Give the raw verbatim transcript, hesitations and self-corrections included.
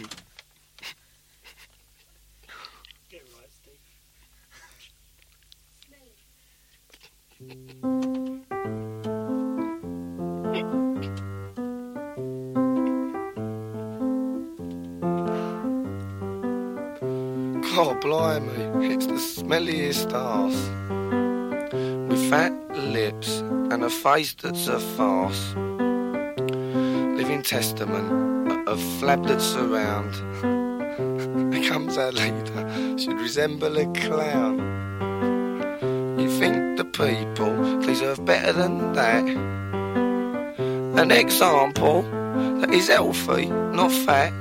Get right, Steve. Oh, blimey, it's the smelliest arse, with fat lips and a face that's a farce, living testament of flab that's around. Here comes our leader, should resemble a clown. You think the people deserve better than that? An example that is healthy, not fat.